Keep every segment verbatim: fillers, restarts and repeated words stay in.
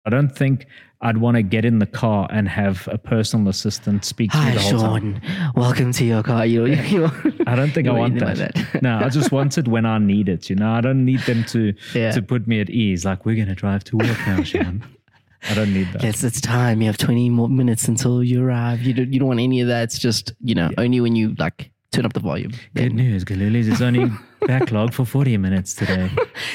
I don't think I'd want to get in the car and have a personal assistant speak to Hi, me the whole Sean. time. Welcome to your car. You, you, I don't think I want that. Like that. No, I just want it when I need it. You know, I don't need them to Yeah. to put me at ease. Like, we're going to drive to work now, Sean. I don't need that. It's, it's time. You have twenty more minutes until you arrive. You don't, you don't want any of that. It's just, you know, yeah. only when you like turn up the volume. Good news, Galulis. It's only backlog for forty minutes today.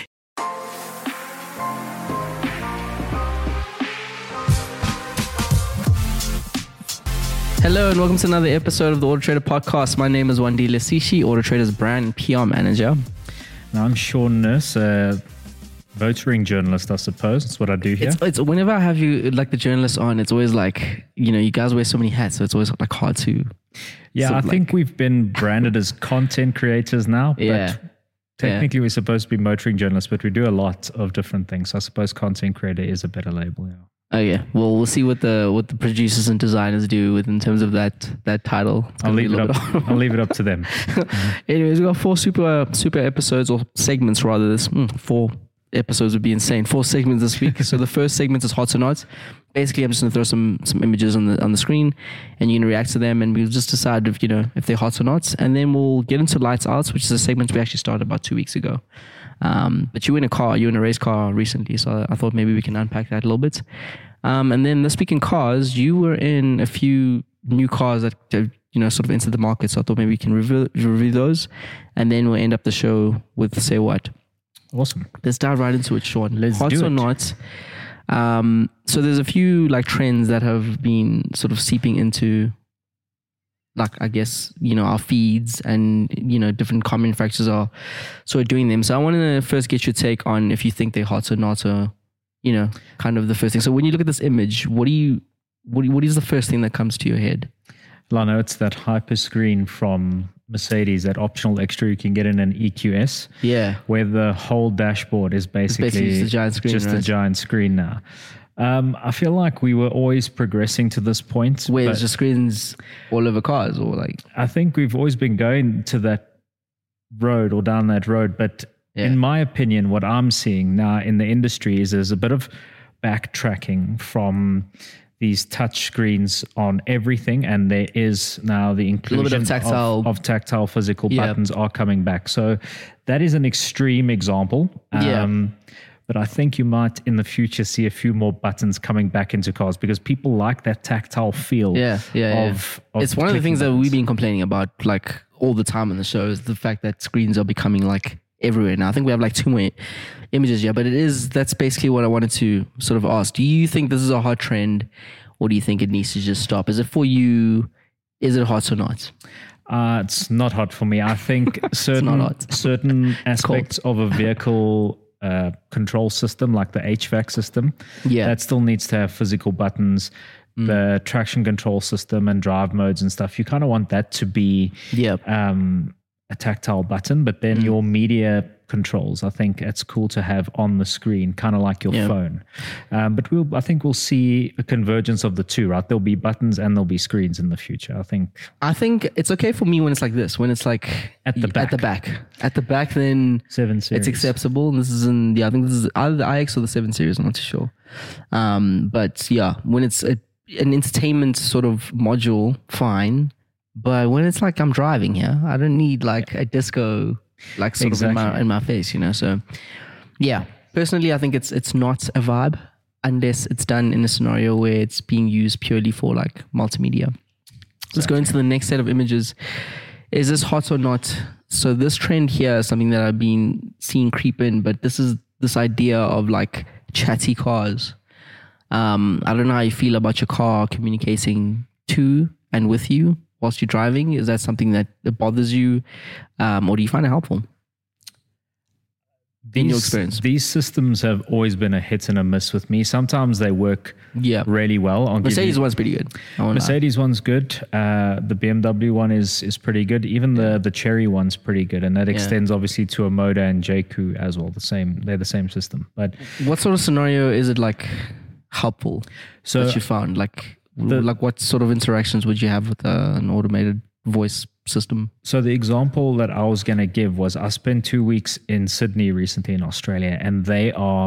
Hello and welcome to another episode of the Auto Trader Podcast. My name is Wandile Sishi, Auto Trader's brand and P R manager. Now I'm Sean Nurse, a motoring journalist, I suppose. That's what I do here. It's, it's whenever I have you, like the journalist on, it's always like, you know, you guys wear so many hats, so it's always like hard to. Yeah, I think like, we've been branded as content creators now. Yeah. But technically, yeah. we're supposed to be motoring journalists, but we do a lot of different things. So I suppose content creator is a better label. Yeah. Oh yeah. Well, we'll see what the what the producers and designers do with in terms of that that title. I'll leave it up. I'll leave it up to them. Anyways, we got four super super episodes or segments rather. This mm, four episodes would be insane. Four segments this week. So the first segment is hot or not. Basically, I'm just gonna throw some some images on the on the screen, and you're gonna react to them, and we'll just decide if you know if they're hot or not, and then we'll get into lights out, which is a segment we actually started about two weeks ago. Um, but you were in a car, you were in a race car recently, so I thought maybe we can unpack that a little bit. Um, and then this week in cars, you were in a few new cars that have, you know, sort of entered the market. So I thought maybe we can review, review those, and then we'll end up the show with Say What. Awesome. Let's dive right into it, Sean. Let's Hot do or it. not. Um, so there's a few like trends that have been sort of seeping into, like, I guess, you know, our feeds, and, you know, different car manufacturers are sort of doing them. So I want to first get your take on if you think they're hot or not, or, you know, kind of the first thing. So when you look at this image, what do you, what, do you, what is the first thing that comes to your head? Lano, it's that hyper screen from Mercedes, that optional extra you can get in an E Q S. Yeah. Where the whole dashboard is basically, basically just a giant screen, just right? a giant screen now. Um, I feel like we were always progressing to this point. Where there's just screens all over cars, or like? I think we've always been going to that road or down that road. But yeah. in my opinion, what I'm seeing now in the industry is there's a bit of backtracking from these touch screens on everything, and there is now the inclusion a little bit of tactile, of, of tactile physical yeah. buttons are coming back. So that is an extreme example. Yeah. Um, But I think you might in the future see a few more buttons coming back into cars because people like that tactile feel. Yeah, yeah, of, yeah. of it's one of the things buttons. that we've been complaining about like all the time on the show is the fact that screens are becoming like everywhere now. I think we have like two more images here, but it is, that's basically what I wanted to sort of ask. Do you think this is a hot trend, or do you think it needs to just stop? Is it for you? Is it hot or not? Uh, it's not hot for me. I think certain not hot. certain aspects of a vehicle Uh, control system, like the H V A C system, yeah, that still needs to have physical buttons. Mm. The traction control system and drive modes and stuff, you kind of want that to be yeah. um, a tactile button. But then mm. your media controls, I think it's cool to have on the screen, kind of like your yeah. phone. Um, but we'll, I think we'll see a convergence of the two, right? There'll be buttons and there'll be screens in the future. I think. I think it's okay for me when it's like this, when it's like at the back. At the back, at the back, then seven series. It's acceptable. And this is in, yeah, I think this is either the I X or the seven series. I'm not too sure. Um, but yeah, when it's a, an entertainment sort of module, fine. But when it's like I'm driving here, I don't need like yeah. a disco. Like sort exactly. of in my, in my face, you know. So, yeah. Personally, I think it's it's not a vibe unless it's done in a scenario where it's being used purely for like multimedia. Exactly. Let's go into the next set of images. Is this hot or not? So this trend here is something that I've been seeing creep in, but this is this idea of like chatty cars. Um, I don't know how you feel about your car communicating to and with you whilst you're driving. Is that something that bothers you, um, or do you find it helpful these, in your experience? These systems have always been a hit and a miss with me. Sometimes they work yeah. really well. I'll Mercedes you, one's pretty good. Mercedes one's good. Uh, the B M W one is is pretty good. Even the, yeah. the Chery one's pretty good, and that extends yeah. obviously to a Moda and J Q as well. The same, they're the same system. But what sort of scenario is it like helpful so that you found? Like. The, like what sort of interactions would you have with uh, an automated voice system? So the example that I was going to give was I spent two weeks in Sydney recently in Australia, and they are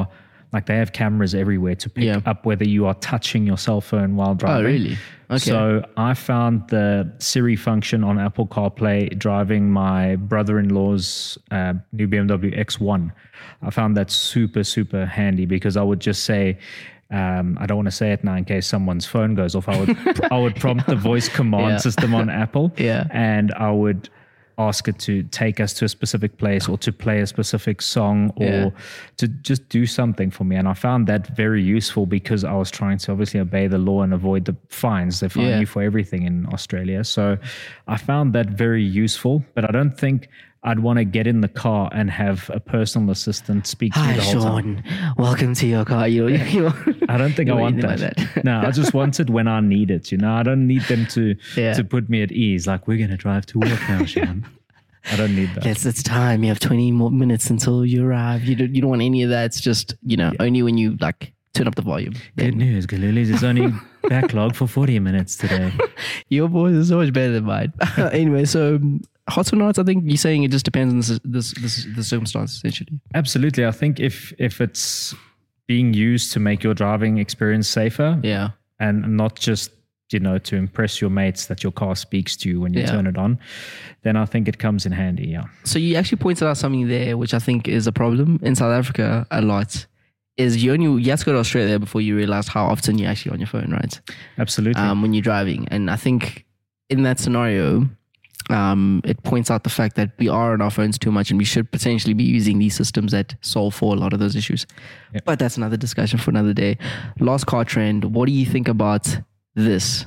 like they have cameras everywhere to pick Yeah. up whether you are touching your cell phone while driving. Oh, really? Okay. So I found the Siri function on Apple CarPlay driving my brother-in-law's uh, new B M W X one. I found that super, super handy because I would just say, um, I don't want to say it now in case someone's phone goes off. I would I would prompt the voice command Yeah. system on Apple, Yeah. and I would ask it to take us to a specific place or to play a specific song or Yeah. to just do something for me. And I found that very useful because I was trying to obviously obey the law and avoid the fines. They fine Yeah. you for everything in Australia. So I found that very useful, but I don't think I'd want to get in the car and have a personal assistant speak to me Hi, the whole time. Sean. Welcome to your car. You, you, I don't think I you want anything that. like that. No, I just want it when I need it. You know, I don't need them to Yeah. to put me at ease. Like, we're going to drive to work now, Sean. I don't need that. It's, it's time. You have twenty more minutes until you arrive. You don't, you don't want any of that. It's just, you know, only when you like turn up the volume. Good news, Galulis. It's only backlog for forty minutes today. Your voice is so much better than mine. Anyway, so um, hot or not, I think you're saying it just depends on the, this, this, the circumstance, essentially. Absolutely. I think if if it's being used to make your driving experience safer Yeah. and not just, you know, to impress your mates that your car speaks to you when you Yeah. turn it on, then I think it comes in handy. Yeah. So you actually pointed out something there, which I think is a problem in South Africa a lot. Is you only you have to go to Australia before you realize how often you're actually on your phone, right? Absolutely. Um, when you're driving, and I think in that scenario, um, it points out the fact that we are on our phones too much, and we should potentially be using these systems that solve for a lot of those issues. Yep. But that's another discussion for another day. Last car trend. What do you think about this?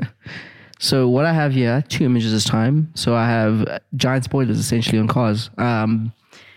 So what I have here, two images this time. So I have giant spoilers essentially on cars. Um,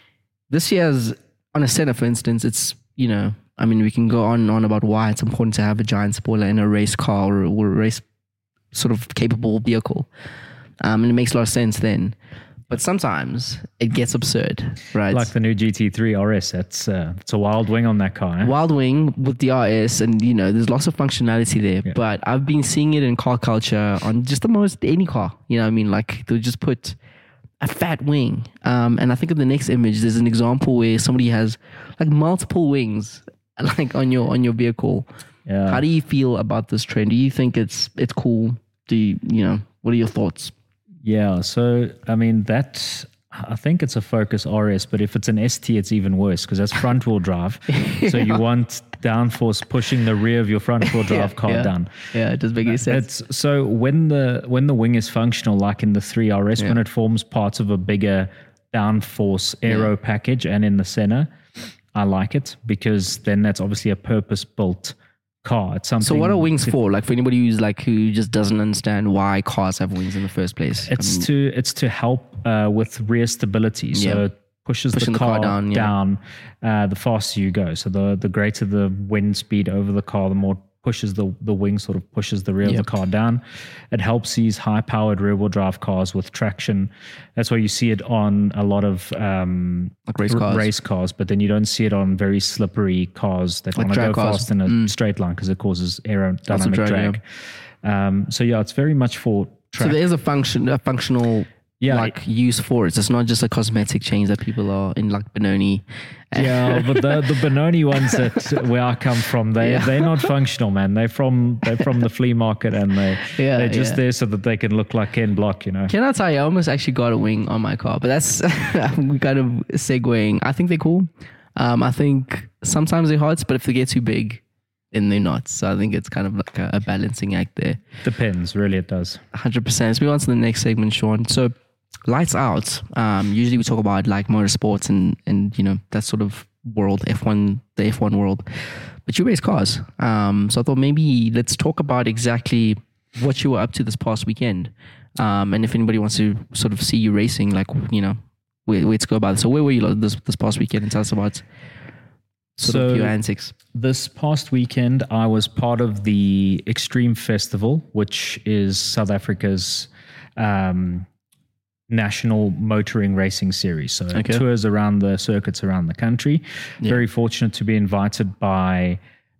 this year's on a Senna, for instance, it's, you know, I mean, we can go on and on about why it's important to have a giant spoiler in a race car or, or a race sort of capable vehicle. Um, and it makes a lot of sense then. But sometimes it gets absurd, right? like the new G T three R S. That's uh, it's a wild wing on that car. Eh? Wild Wing with the R S, and you know, there's lots of functionality there. Yeah. But I've been seeing it in car culture on just almost any car. You know what I mean? Like they'll just put a fat wing. Um, and I think in the next image, there's an example where somebody has like multiple wings, like on your on your vehicle. Yeah. How do you feel about this trend? Do you think it's it's cool? Do you, you know, what are your thoughts? Yeah, so I mean that I think it's a Focus R S, but if it's an S T, it's even worse because that's front wheel drive. So you want downforce pushing the rear of your front wheel drive car yeah. down. Yeah, it does make any sense. It's so when the when the wing is functional, like in the three R S, Yeah. when it forms parts of a bigger downforce aero Yeah. package, and in the center, I like it because then that's obviously a purpose built car. It's something. So what are wings for? Like for anybody who's like who just doesn't understand why cars have wings in the first place. It's I mean, to it's to help uh, with rear stability. So Yeah. it pushes Pushing the the car car, down, down, yeah. uh, the faster you go. So the the greater the wind speed over the car, the more pushes the the wing sort of pushes the rear Yep. of the car down. It helps these high powered rear wheel drive cars with traction. That's why you see it on a lot of um, Like race r- cars. race cars, but then you don't see it on very slippery cars that Like want to go drag cars. fast in a Mm. straight line because it causes aerodynamic drag, drag. Um, so yeah, it's very much for so track. there is a function, a functional Yeah, like use for it. It's not just a cosmetic change that people are in like Benoni. Yeah, but the the Benoni ones that where I come from, they Yeah. they're not functional, man. They're from they're from the flea market, and they Yeah, they're just yeah. there so that they can look like Ken Block, you know. Can I tell you, I almost actually got a wing on my car, but that's we kind of segueing. I think they're cool. Um, I think sometimes they're hot, but if they get too big, then they're not. So I think it's kind of like a, a balancing act there. Depends, really, it does. one hundred percent. Let's move on to the next segment, Sean. So, lights out. Um, usually we talk about like motorsports and and you know that sort of world, F one, the F one world. But you race cars. Um, so I thought maybe let's talk about exactly what you were up to this past weekend. Um, and if anybody wants to sort of see you racing, like you know, where, where to go about it. So where were you this this past weekend? And tell us about sort So- of your antics. This past weekend, I was part of the Extreme Festival, which is South Africa's um, national motoring racing series. So Okay. tours around the circuits around the country. Yeah. Very fortunate to be invited by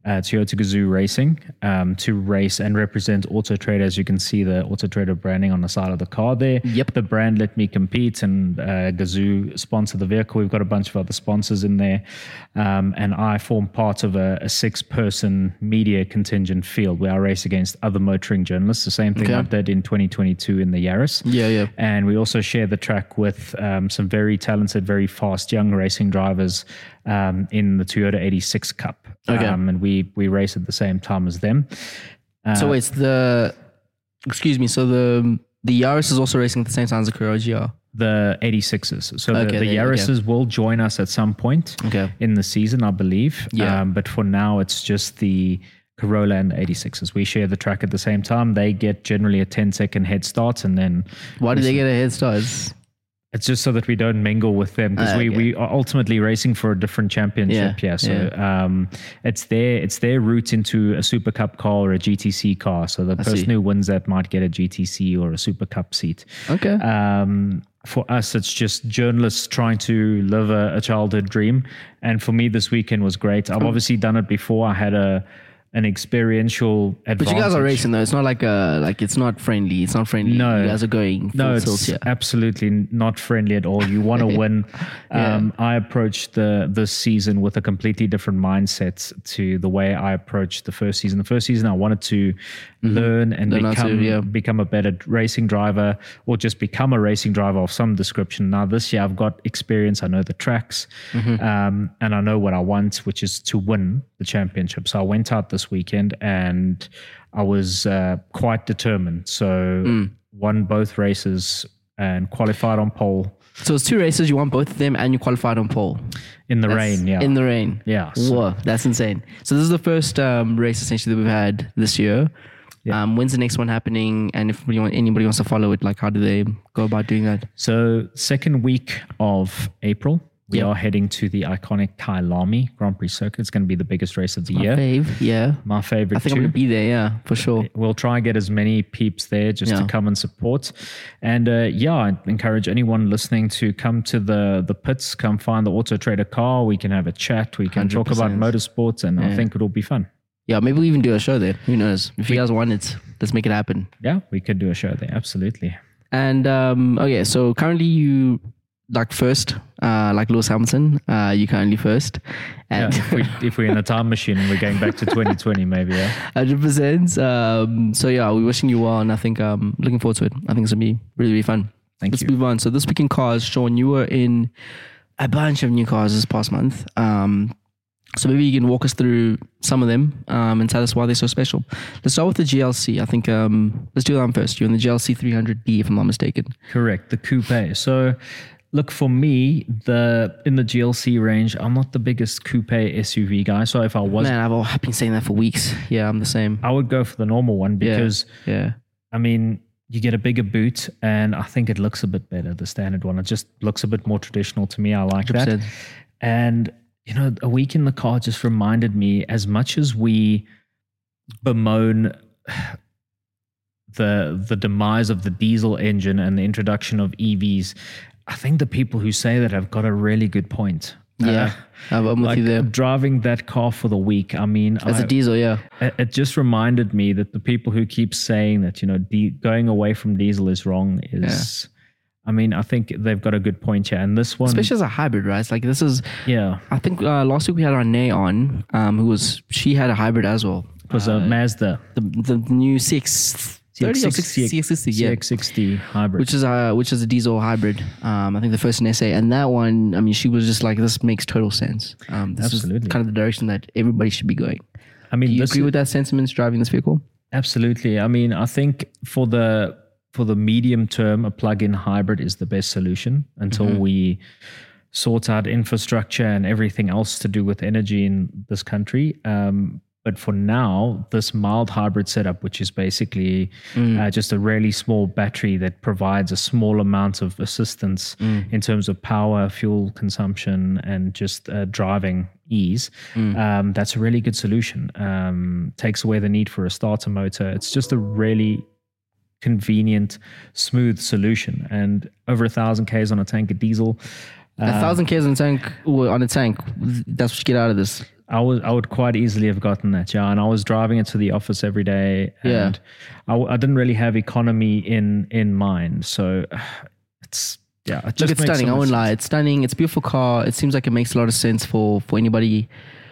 uh, Toyota Gazoo Racing um, to race and represent Auto Trader. As you can see, the Auto Trader branding on the side of the car there. Yep. The brand let me compete, and uh, Gazoo sponsor the vehicle. We've got a bunch of other sponsors in there, um, and I form part of a, a six-person media contingent field where I race against other motoring journalists. The same thing Okay. I did in twenty twenty-two in the Yaris. Yeah, yeah. And we also share the track with um, some very talented, very fast young racing drivers um, in the Toyota eighty-six Cup. Okay. Um, and we we race at the same time as them. Uh, So it's the, excuse me, so the the Yaris is also racing at the same time as the Corolla G R. the eighty-sixes. So Okay, the, the there you go. Yarises will join us at some point Okay. in the season, I believe. Yeah. Um, but for now, it's just the Corolla and the eighty-sixes. We share the track at the same time. They get generally a ten second head start, and then Why did they get a head start? It's- it's just so that we don't mingle with them, because Ah, we, okay. we are ultimately racing for a different championship. Yeah, Yeah. So Um, it's their it's their route into a Super Cup car or a G T C car. So the I person see. who wins that might get a G T C or a Super Cup seat. Okay. Um, for us, it's just journalists trying to live a, a childhood dream. And for me, this weekend was great. I've obviously done it before. I had a an experiential advantage. But you guys are racing though. It's not like a like it's not friendly. It's not friendly. No. You guys are going full No, tilt it's here. absolutely not friendly at all. You want to win. Yeah. Um, I approached the this season with a completely different mindset to the way I approached the first season. The first season, I wanted to learn and Learn how to, become yeah. become a better racing driver, or just become a racing driver of some description. Now this year, I've got experience. I know the tracks, Mm-hmm. um, and I know what I want, which is to win the championship. So I went out this weekend and I was uh, quite determined. So Mm. won both races and qualified on pole So it's two races. You won both of them, and you qualified on pole. in the That's- rain. Yeah, In the rain. yeah. So Whoa, that's insane. So this is the first um, race essentially that we've had this year. Yeah. Um, when's the next one happening? And if anybody, anybody wants to follow it, like how do they go about doing that? So second week of April, we Yep. are heading to the iconic Kyalami Grand Prix circuit. It's going to be the biggest race of the My year. fave, yeah. My favorite I think I'm too. gonna be there, yeah, for sure. We'll try and get as many peeps there just Yeah. to come and support. And uh, yeah, I encourage anyone listening to come to the the pits, come find the Auto Trader car. We can have a chat. We can talk about one hundred motorsports, and I Yeah. think it'll be fun. Yeah, maybe we even do a show there. Who knows? If you guys want it, let's make it happen. Yeah, we could do a show there. Absolutely. And um, okay, so currently you like first, uh, like Lewis Hamilton. Uh, you currently first, Yeah, and if, we, if we're in a time machine and we're going back to twenty twenty, maybe. Yeah. hundred percent. Um, so yeah, we're wishing you well, and I think um, looking forward to it. I think it's gonna be really, really fun. Thank Let's you. move on. So this week in cars, Sean, you were in a bunch of new cars this past month. Um, so maybe you can walk us through some of them um, and tell us why they're so special. Let's start with the G L C. I think um, let's do that one first. You're in the G L C three hundred D, if I'm not mistaken. Correct, the coupe. So, look, for me, the in the G L C range, I'm not the biggest coupe S U V guy. So if I was, Man, I've, all, I've been saying that for weeks. Yeah, I'm the same. I would go for the normal one Yeah. because, Yeah. I mean, you get a bigger boot, and I think it looks a bit better. The standard one, it just looks a bit more traditional to me. I like that. one hundred percent. And you know, a week in the car just reminded me, as much as we bemoan the the demise of the diesel engine and the introduction of E Vs, I think the people who say that have got a really good point. Yeah, I'm I'm with Like you there. driving that car for the week, I mean, As I- a diesel, yeah. it it just reminded me that the people who keep saying that, you know, de- going away from diesel is wrong is, I mean, I think they've got a good point here. And this one, Especially as a hybrid, right? It's like this is, yeah, I think uh, last week we had Renee on, um, who was, she had a hybrid as well. it was a Mazda The the new C X thirty or C X sixty, yeah. C X sixty hybrid. Which is a which is a diesel hybrid. Um, I think the first in S A, and that one, I mean, she was just like, this makes total sense. Um, this Absolutely. is kind of the direction that everybody should be going. I mean, Do you this agree is- with that sentiment driving this vehicle? absolutely. I mean, I think for the for the medium term, a plug-in hybrid is the best solution until Mm-hmm. we sort out infrastructure and everything else to do with energy in this country. Um, but for now, this mild hybrid setup, which is basically Mm. uh, just a really small battery that provides a small amount of assistance Mm. in terms of power, fuel consumption, and just uh, driving ease, Mm. um, that's a really good solution. Um, takes away the need for a starter motor. It's just a really convenient, smooth solution. And over a thousand Ks on a tank of diesel. A thousand Ks on a tank, or on a tank, that's what you get out of this. I was I would quite easily have gotten that, yeah. And I was driving it to the office every day, and yeah. I, I didn't really have economy in in mind. So it's yeah, it just Look, it's makes stunning. so I won't sense. lie, it's stunning. It's a beautiful car. It seems like it makes a lot of sense for for anybody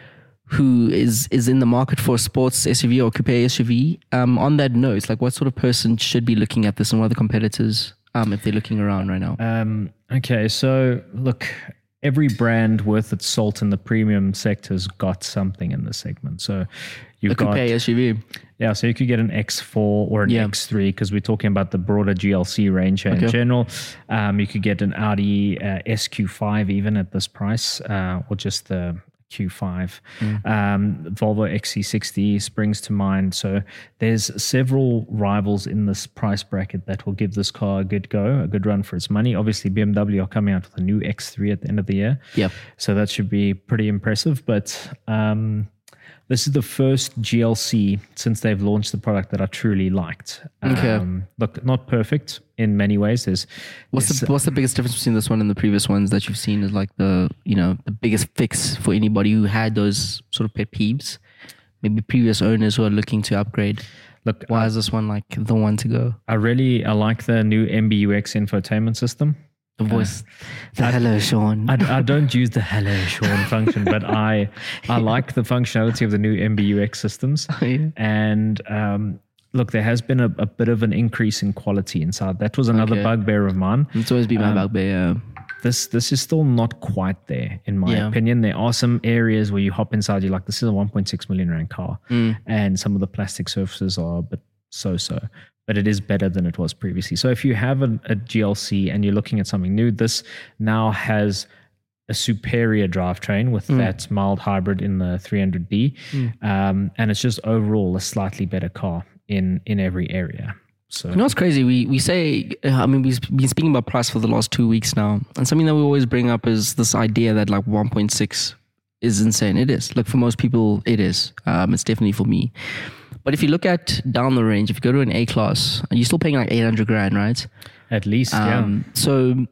who is is in the market for a sports S U V or coupe S U V. Um, on that note, like what sort of person should be looking at this, and what are the competitors um, if they're looking around right now? Um, okay, so look, every brand worth its salt in the premium sector's got something in this segment. So you've a coupe got S U V. Yeah, so you could get an X four or an Yeah. X three because we're talking about the broader G L C range here Okay. in general. Um, you could get an Audi uh, S Q five even at this price, uh, or just the Q five. Mm. Um, Volvo X C sixty springs to mind. So there's several rivals in this price bracket that will give this car a good go, a good run for its money. Obviously, B M W are coming out with a new X three at the end of the year. Yep. So that should be pretty impressive. But um, this is the first G L C since they've launched the product that I truly liked. Okay. Um, look, not perfect in many ways. There's What's there's- the what's the biggest difference between this one and the previous ones that you've seen? Is like the you know the biggest fix for anybody who had those sort of pet peeves, maybe previous owners who are looking to upgrade. look, Why I, is this one like the one to go? I really I like the new M B U X infotainment system. The voice, the hello, Sean. I, I don't use the hello Sean function, but I I like the functionality of the new M B U X systems. Yeah. And um, look, there has been a, a bit of an increase in quality inside. That was another Okay. bugbear of mine. It's always been my Um, bugbear. Yeah. This this is still not quite there, in my Yeah. opinion. There are some areas where you hop inside, you're like, this is a one point six million rand car, Mm. and some of the plastic surfaces are a bit so-so. But it is better than it was previously. So if you have a, a G L C and you're looking at something new, this now has a superior drivetrain with Mm. that mild hybrid in the three hundred D. Mm. Um, and it's just overall a slightly better car in, in every area. So You know what's crazy? We we say, I mean, we've been speaking about price for the last two weeks now, and something that we always bring up is this idea that like one point six is insane. It is. Look, for most people, it is. Um, it's definitely for me. But if you look at down the range, if you go to an A class, you're still paying like eight hundred grand, right? at least, Um, so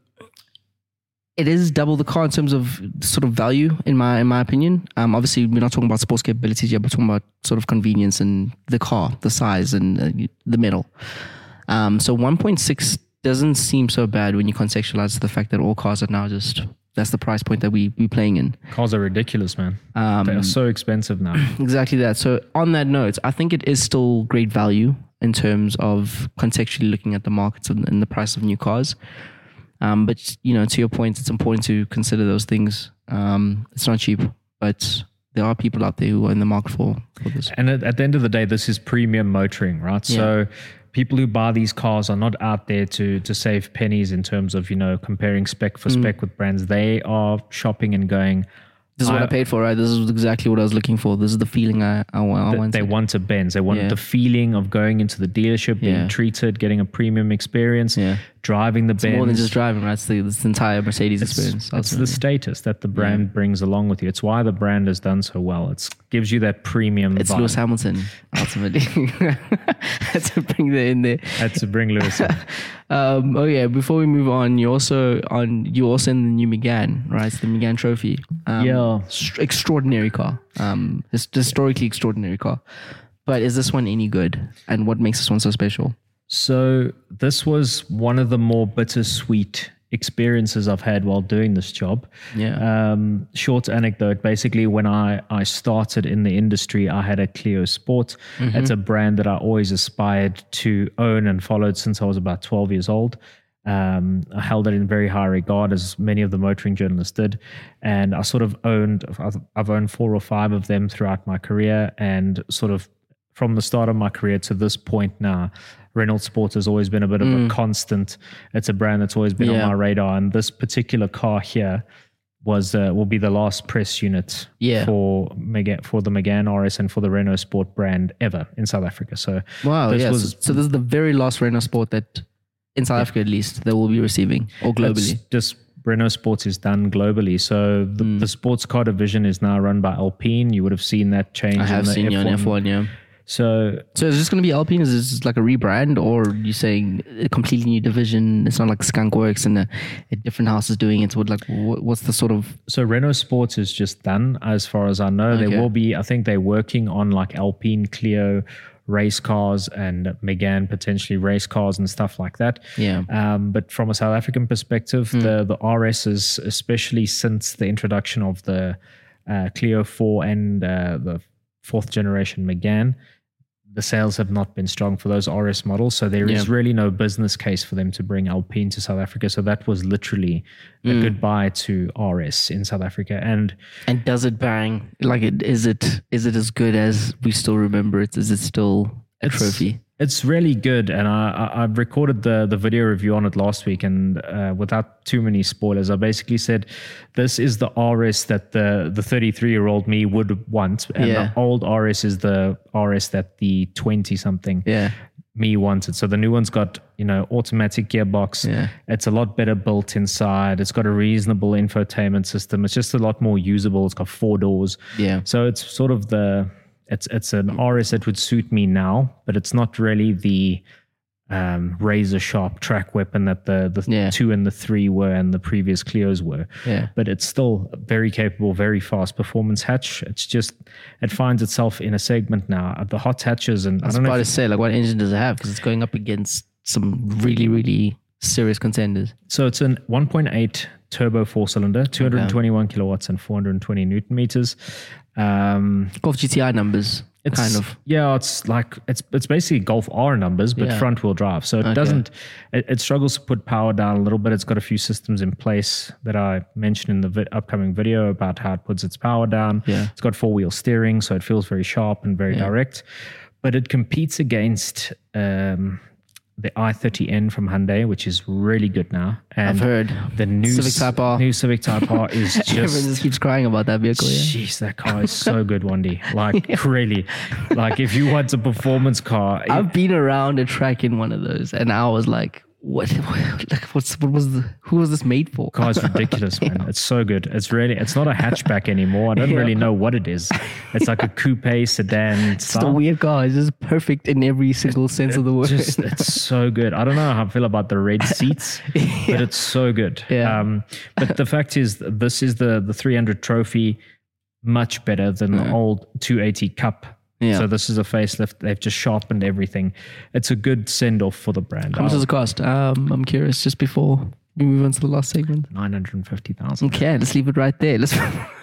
it is double the car in terms of sort of value, in my in my opinion. Um, obviously, we're not talking about sports capabilities yet. We're talking about sort of convenience and the car, the size, and uh, the metal. Um, so one point six doesn't seem so bad when you contextualize the fact that all cars are now just that's the price point that we we playing in. yeah. Cars are ridiculous, man. Um, They are so expensive now. Exactly that. So on that note, I think it is still great value in terms of contextually looking at the markets and, and the price of new cars. Um, but you know, to your point, it's important to consider those things. Um, it's not cheap, but there are people out there who are in the market for, for this. And at, at the end of the day, this is premium motoring, right? Yeah. So people who buy these cars are not out there to to save pennies in terms of, you know, comparing spec for spec with brands. They are shopping and going, This is what I, I- paid for, right? This is exactly what I was looking for. This is the feeling I, I, wa- I th- want. they want a Benz. They want Yeah. the feeling of going into the dealership, being Yeah. treated, getting a premium experience, Yeah. driving the Benz. More than just driving, right? It's the, it's the entire Mercedes It's, experience. it's the ultimately. status that the brand brings along with you. It's why the brand has done so well. It gives you that premium It's vibe. Lewis Hamilton, ultimately. Had to bring that in there. Had to bring Lewis in. Um, oh yeah, before we move on, you also on you also in the new Megane, right? It's the Megane Trophy. Um, Yeah. st- extraordinary car. Um, his- historically extraordinary car. But is this one any good? And what makes this one so special? So this was one of the more bittersweet experiences I've had while doing this job. Yeah. Um, short anecdote. Basically, when I, I started in the industry, I had a Clio Sport. Mm-hmm. It's a brand that I always aspired to own and followed since I was about twelve years old. Um, I held it in very high regard, as many of the motoring journalists did. And I sort of owned, I've, I've owned four or five of them throughout my career. And sort of from the start of my career to this point now, Renault Sport has always been a bit of a constant. It's a brand that's always been Yeah. on my radar. And this particular car here was uh, will be the last press unit Yeah. for Megane, for the Megane R S and for the Renault Sport brand ever in South Africa. So Wow. this Yeah. was so, so this is the very last Renault Sport that in South Africa, at least, that we'll be receiving, or globally. It's just Renault Sports is done globally. So the, the sports car division is now run by Alpine. You would have seen that change. I have in the seen you on F one F one. Yeah. So, so is this going to be Alpine? Is this like a rebrand, or are you saying a completely new division? It's not like Skunk Works and a, a different house is doing it. What like what, what's the sort of? So Renault Sports is just done, as far as I know. Okay. There will be, I think they're working on like Alpine, Clio race cars and Megane potentially race cars and stuff like that. Yeah. Um, but from a South African perspective, mm. the the R S is, especially since the introduction of the uh, Clio four and uh, the fourth generation Megane, the sales have not been strong for those R S models. So there yeah. is really no business case for them to bring Alpine to South Africa. So that was literally mm. a goodbye to R S in South Africa. And and does it bang? Like, it, is it is it as good as we still remember it? Is it still a it's, trophy? It's really good. And I, I, I recorded the, the video review on it last week. And uh, without too many spoilers, I basically said, this is the R S that the, the thirty-three-year-old me would want. And yeah. the old R S is the R S that the twenty-something yeah. me wanted. So the new one's got, you know, automatic gearbox. Yeah. It's a lot better built inside. It's got a reasonable infotainment system. It's just a lot more usable. It's got four doors. Yeah. So it's sort of the... It's it's an R S that would suit me now, but it's not really the um, razor sharp track weapon that the, the yeah. two and the three were and the previous Clios were. Yeah. But it's still very capable, very fast performance hatch. It's just, it finds itself in a segment now. The hot hatches and I was I don't about know to say, like, what engine does it have? Because it's going up against some really, really serious contenders. So it's an one point eight turbo four cylinder, two hundred twenty-one okay. kilowatts and four hundred twenty newton meters. Um, Golf G T I numbers, it's, kind of. Yeah, it's like it's it's basically Golf R numbers, but yeah. front wheel drive. So it okay. doesn't. It, it struggles to put power down a little bit. It's got a few systems in place that I mentioned in the vi- upcoming video about how it puts its power down. Yeah. It's got four wheel steering, so it feels very sharp and very yeah. direct. But it competes against um, the i thirty N from Hyundai, which is really good now. And I've heard. The new Civic Type R. New Civic Type R is just... Everyone just keeps crying about that vehicle. Jeez, yeah. that car is so good, Wandy. Like, yeah. really. Like, if you want a performance car... I've it, been around a track in one of those, and I was like, what, like, what's, what was the, who was this made for? Car's ridiculous, man. Yeah. It's so good. It's really, it's not a hatchback anymore. I don't yeah. really know what it is. It's like a coupe sedan. It's style. A weird car. It's just perfect in every single sense it, of the word. Just, it's so good. I don't know how I feel about the red seats, yeah. but it's so good. Yeah. Um, but the fact is, this is the, the three hundred trophy, much better than yeah. the old two eighty Cup. Yeah. So this is a facelift. They've just sharpened everything. It's a good send-off for the brand. How much does it cost? Um, I'm curious, just before we move on to the last segment. nine hundred fifty thousand. Okay, let's leave it right there. Let's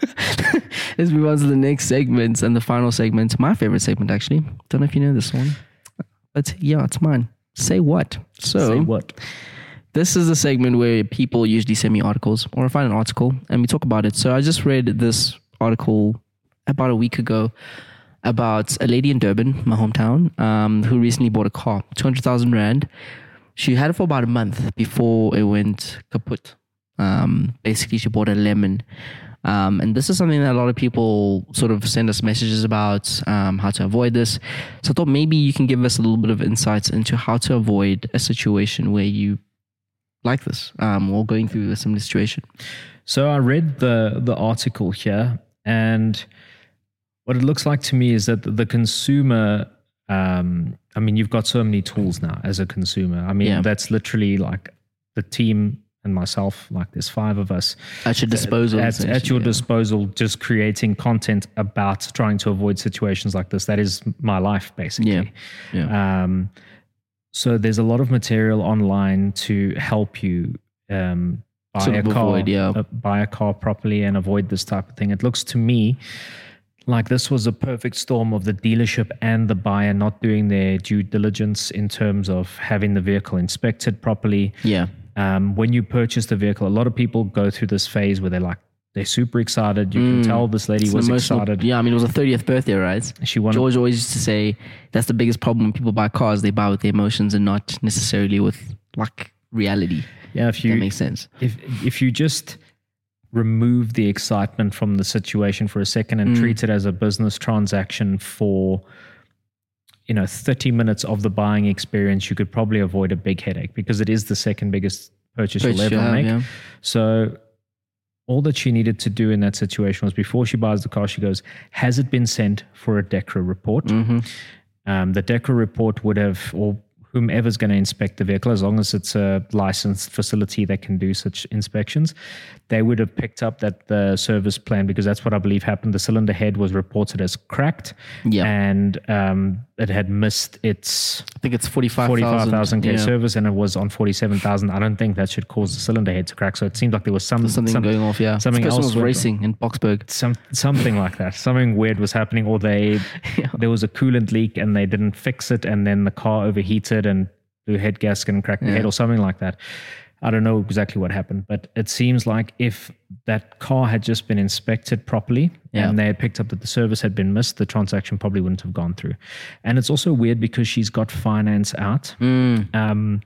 let's move on to the next segment and the final segment. My favorite segment, actually. Don't know if you know this one. But yeah, it's mine. Say what? So, Say what? This is a segment where people usually send me articles, or I find an article and we talk about it. So I just read this article about a week ago about a lady in Durban, my hometown, um, who recently bought a car, two hundred thousand rand. She had it for about a month before it went kaput. Um, basically, she bought a lemon. Um, and this is something that a lot of people sort of send us messages about, um, how to avoid this. So I thought maybe you can give us a little bit of insights into how to avoid a situation where you like this, um, or going through a similar situation. So I read the the article here, and what it looks like to me is that the consumer, um, I mean, you've got so many tools now as a consumer. I mean, yeah. that's literally like the team and myself, like there's five of us. At your disposal. At, at your yeah. disposal, just creating content about trying to avoid situations like this. That is my life, basically. Yeah. yeah. Um, so there's a lot of material online to help you um, buy sort a of car, avoid, yeah. uh, buy a car properly and avoid this type of thing. It looks to me like this was a perfect storm of the dealership and the buyer not doing their due diligence in terms of having the vehicle inspected properly. Yeah. Um, when you purchase the vehicle, a lot of people go through this phase where they're like, they're super excited. You mm. can tell this lady it's was excited. Yeah, I mean, it was her thirtieth birthday, right? She wanted, George always used to say that's the biggest problem when people buy cars. They buy with their emotions and not necessarily with like reality. Yeah, if you that makes sense. If if you just remove the excitement from the situation for a second and mm. treat it as a business transaction for, you know, thirty minutes of the buying experience, you could probably avoid a big headache because it is the second biggest purchase, purchase you'll ever you have, make. Yeah. So all that she needed to do in that situation was before she buys the car, she goes, has it been sent for a DEKRA report? Mm-hmm. um, the DEKRA report would have, or whomever's going to inspect the vehicle, as long as it's a licensed facility that can do such inspections, they would have picked up that the service plan, because that's what I believe happened. The cylinder head was reported as cracked, yeah. and um, it had missed its I think it's forty-five thousand K yeah. service, and it was on forty-seven thousand. I don't think that should cause the cylinder head to crack. So it seemed like there was some, There's something some, going off, yeah. Something this person else was racing in Boxburg. Some something like that. Something weird was happening, or they yeah. there was a coolant leak and they didn't fix it, and then the car overheated and the head gasket and cracked the yeah. head or something like that. I don't know exactly what happened, but it seems like if that car had just been inspected properly yeah. and they had picked up that the service had been missed, the transaction probably wouldn't have gone through. And it's also weird because she's got finance out. Mm. Um,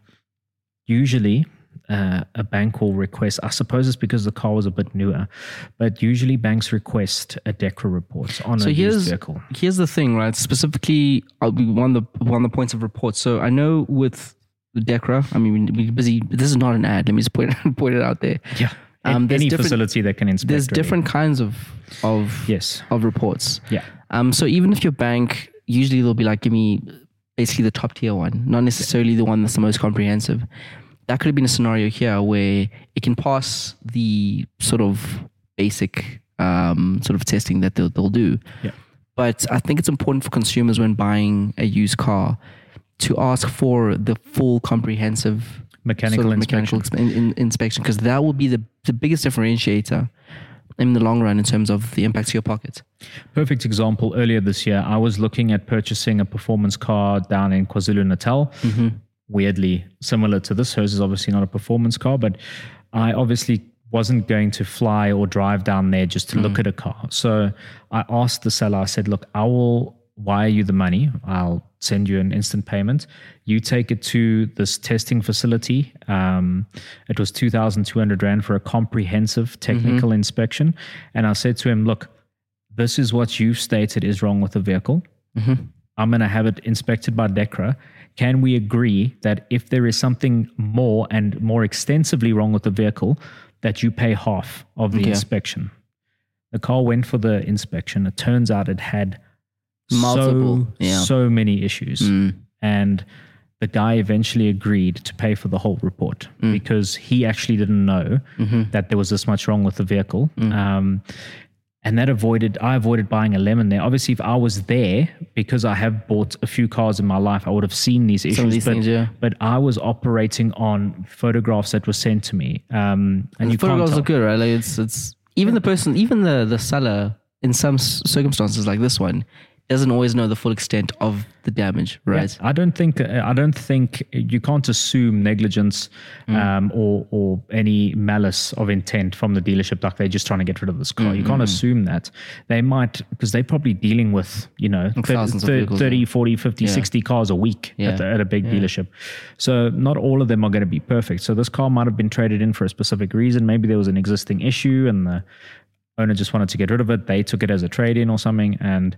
usually uh, a bank will request, I suppose it's because the car was a bit newer, but usually banks request a DEKRA report on so a here's, used vehicle. Here's the thing, right? Specifically, I'll be one of the one of the points of reports. So I know with the DEKRA, I mean, we're busy. This is not an ad. Let me just point it, point it out there. Yeah. Um, Any facility that can inspect. There's really. different kinds of of yes. of reports. Yeah. Um. So even if your bank, usually they'll be like, give me basically the top tier one, not necessarily the one that's the most comprehensive. That could have been a scenario here where it can pass the sort of basic um, sort of testing that they'll, they'll do. Yeah. But I think it's important for consumers when buying a used car to ask for the full comprehensive mechanical sort of inspection, mechanical in, in, inspection, because that will be the, the biggest differentiator in the long run in terms of the impact to your pocket. Perfect example. Earlier this year, I was looking at purchasing a performance car down in KwaZulu-Natal. Mm-hmm. Weirdly similar to this. Hers is obviously not a performance car, but I obviously wasn't going to fly or drive down there just to mm. look at a car. So I asked the seller, I said, look, I will wire you the money. I'll send you an instant payment. You take it to this testing facility. Um, it was two thousand two hundred rand for a comprehensive technical mm-hmm. inspection. And I said to him, look, this is what you've stated is wrong with the vehicle. Mm-hmm. I'm going to have it inspected by DEKRA. Can we agree that if there is something more and more extensively wrong with the vehicle, that you pay half of the okay. inspection? The car went for the inspection. It turns out it had multiple, so, yeah. so many issues. Mm. And the guy eventually agreed to pay for the whole report mm. because he actually didn't know mm-hmm. that there was this much wrong with the vehicle. Mm. Um, And that avoided, I avoided buying a lemon there. Obviously, if I was there, because I have bought a few cars in my life, I would have seen these issues. Some of these but, things, yeah. but I was operating on photographs that were sent to me. Um, and the you photographs can't are good, right? Like it's, it's even the person, even the, the seller in some circumstances like this one, doesn't always know the full extent of the damage, right? Yeah, I don't think I don't think you can't assume negligence mm. um, or or any malice of intent from the dealership. Like they're just trying to get rid of this car. Mm-hmm. You can't assume that. They might, because they're probably dealing with, you know, thousands thirty, of vehicles, thirty yeah. forty, fifty, yeah. sixty cars a week yeah. at, the, at a big yeah. dealership. So not all of them are going to be perfect. So this car might have been traded in for a specific reason. Maybe there was an existing issue and the owner just wanted to get rid of it. They took it as a trade-in or something and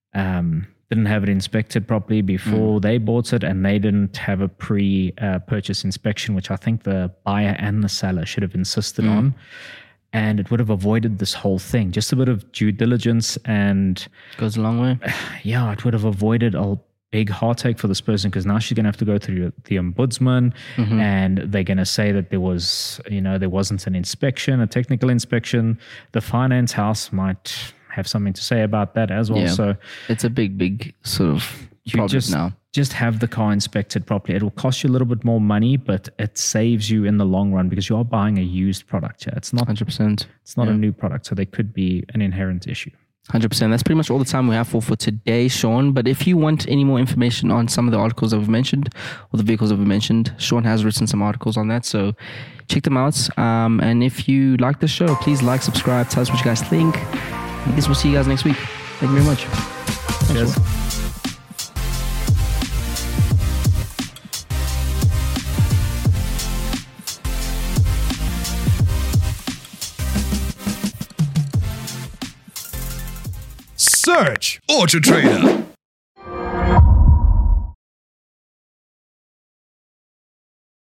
um, didn't have it inspected properly before mm. they bought it, and they didn't have a pre-purchase uh, inspection, which I think the buyer and the seller should have insisted mm. on. And it would have avoided this whole thing. Just a bit of due diligence and... Goes a long way. Yeah, it would have avoided a big heartache for this person, because now she's going to have to go through the ombudsman mm-hmm. and they're going to say that there was, you know, there wasn't an inspection, a technical inspection. The finance house might have something to say about that as well. Yeah, so it's a big, big sort of problem just, now. Just have the car inspected properly. It will cost you a little bit more money, but it saves you in the long run because you are buying a used product. Yeah, it's not one hundred percent. It's not yeah. a new product, so there could be an inherent issue. one hundred percent. That's pretty much all the time we have for, for today, Sean. But if you want any more information on some of the articles that we've mentioned or the vehicles that we've mentioned, Sean has written some articles on that. So check them out. Um, and if you like the show, please like, subscribe, tell us what you guys think. I guess we'll see you guys next week. Thank you very much. Cheers. Search Auto Trader.